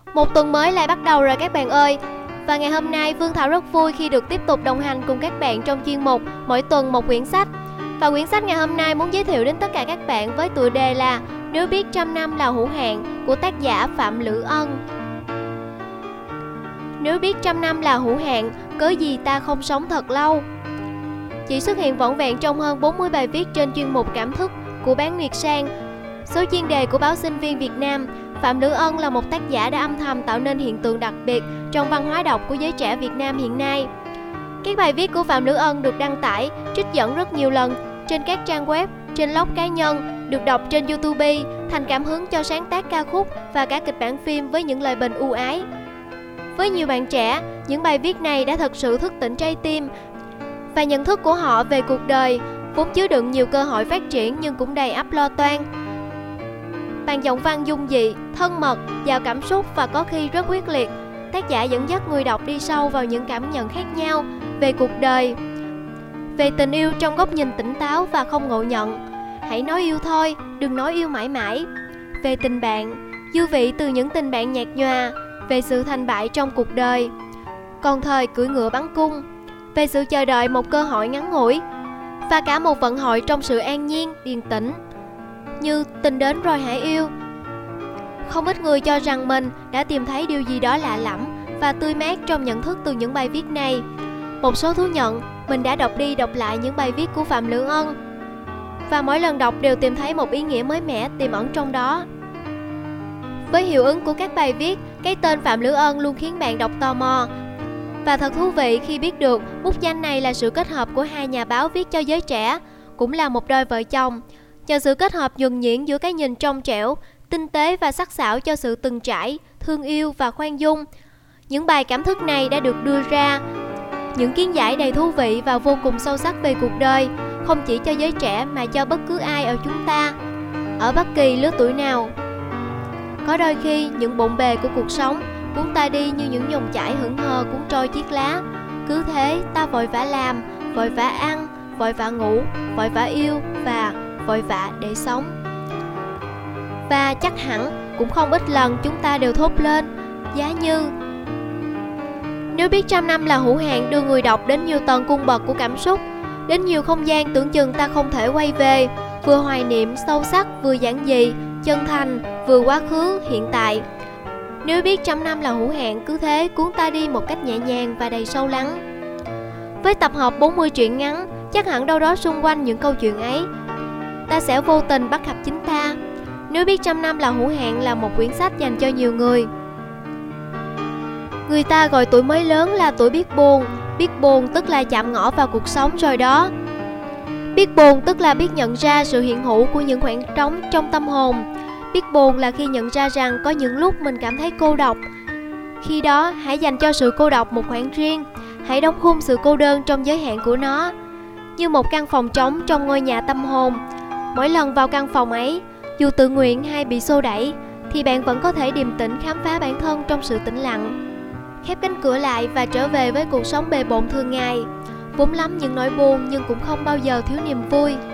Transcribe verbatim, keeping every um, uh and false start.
Một tuần mới lại bắt đầu rồi các bạn ơi. Và ngày hôm nay Phương Thảo rất vui khi được tiếp tục đồng hành cùng các bạn trong chuyên mục Mỗi tuần một quyển sách. Và quyển sách ngày hôm nay muốn giới thiệu đến tất cả các bạn với tựa đề là Nếu biết trăm năm là hữu hạn của tác giả Phạm Lữ Ân. Nếu biết trăm năm là hữu hạn, cớ gì ta không sống thật lâu? Chỉ xuất hiện vỏn vẹn trong hơn bốn mươi bài viết trên chuyên mục Cảm thức của Bán Nguyệt Sang, số chuyên đề của báo Sinh viên Việt Nam, Phạm Lữ Ân là một tác giả đã âm thầm tạo nên hiện tượng đặc biệt trong văn hóa đọc của giới trẻ Việt Nam hiện nay. Các bài viết của Phạm Lữ Ân được đăng tải, trích dẫn rất nhiều lần trên các trang web, trên blog cá nhân, được đọc trên YouTube, thành cảm hứng cho sáng tác ca khúc và cả kịch bản phim với những lời bình ưu ái. Với nhiều bạn trẻ, những bài viết này đã thật sự thức tỉnh trái tim và nhận thức của họ về cuộc đời, vốn chứa đựng nhiều cơ hội phát triển nhưng cũng đầy ắp lo toan. Bằng giọng văn dung dị, thân mật, giàu cảm xúc và có khi rất quyết liệt, tác giả dẫn dắt người đọc đi sâu vào những cảm nhận khác nhau về cuộc đời, về tình yêu trong góc nhìn tỉnh táo và không ngộ nhận. Hãy nói yêu thôi, đừng nói yêu mãi mãi. Về tình bạn, dư vị từ những tình bạn nhạt nhòa, về sự thành bại trong cuộc đời, còn thời cưỡi ngựa bắn cung, về sự chờ đợi một cơ hội ngắn ngủi và cả một vận hội trong sự an nhiên, điềm tĩnh, như tình đến rồi hãy yêu. Không ít người cho rằng mình đã tìm thấy điều gì đó lạ lẫm và tươi mát trong nhận thức từ những bài viết này. Một số thú nhận mình đã đọc đi đọc lại những bài viết của Phạm Lữ Ân và mỗi lần đọc đều tìm thấy một ý nghĩa mới mẻ tiềm ẩn trong đó. Với hiệu ứng của các bài viết, cái tên Phạm Lữ Ân luôn khiến bạn đọc tò mò. Và thật thú vị khi biết được bút danh này là sự kết hợp của hai nhà báo viết cho giới trẻ, cũng là một đôi vợ chồng. Nhờ sự kết hợp nhuần nhuyễn giữa cái nhìn trong trẻo, tinh tế và sắc sảo cho sự từng trải, thương yêu và khoan dung, những bài cảm thức này đã được đưa ra những kiến giải đầy thú vị và vô cùng sâu sắc về cuộc đời, không chỉ cho giới trẻ mà cho bất cứ ai ở chúng ta, ở bất kỳ lứa tuổi nào. Có đôi khi những bộn bề của cuộc sống cuốn ta đi như những dòng chảy hững hờ cuốn trôi chiếc lá. Cứ thế ta vội vã làm, vội vã ăn, vội vã ngủ, vội vã yêu và vội vã để sống. Và chắc hẳn cũng không ít lần chúng ta đều thốt lên, giá như. Nếu biết trăm năm là hữu hạn đưa người đọc đến nhiều tầng cung bậc của cảm xúc, đến nhiều không gian tưởng chừng ta không thể quay về, vừa hoài niệm sâu sắc, vừa giản dị, chân thành, vừa quá khứ, hiện tại. Nếu biết trăm năm là hữu hạn, cứ thế cuốn ta đi một cách nhẹ nhàng và đầy sâu lắng. Với tập hợp bốn mươi truyện ngắn, chắc hẳn đâu đó xung quanh những câu chuyện ấy, ta sẽ vô tình bắt gặp chính ta. Nếu biết trăm năm là hữu hạn là một quyển sách dành cho nhiều người. Người ta gọi tuổi mới lớn là tuổi biết buồn. Biết buồn tức là chạm ngõ vào cuộc sống rồi đó. Biết buồn tức là biết nhận ra sự hiện hữu của những khoảng trống trong tâm hồn. Biết buồn là khi nhận ra rằng có những lúc mình cảm thấy cô độc. Khi đó hãy dành cho sự cô độc một khoảng riêng. Hãy đóng khung sự cô đơn trong giới hạn của nó, như một căn phòng trống trong ngôi nhà tâm hồn. Mỗi lần vào căn phòng ấy, dù tự nguyện hay bị xô đẩy, thì bạn vẫn có thể điềm tĩnh khám phá bản thân trong sự tĩnh lặng, khép cánh cửa lại và trở về với cuộc sống bề bộn thường ngày. Vốn lắm những nỗi buồn nhưng cũng không bao giờ thiếu niềm vui.